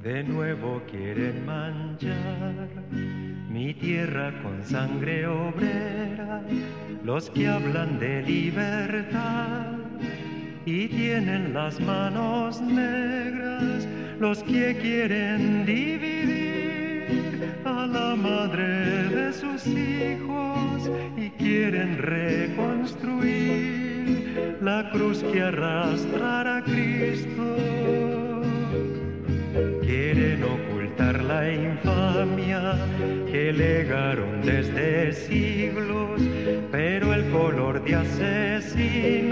De nuevo quieren manchar mi tierra con sangre obrera, los que hablan de libertad y tienen las manos negras, los que quieren dividir a la madre de sus hijos y quieren reconstruir la cruz que arrastra a Cristo. Quieren ocultar la infamia que legaron desde siglos, pero el color de asesino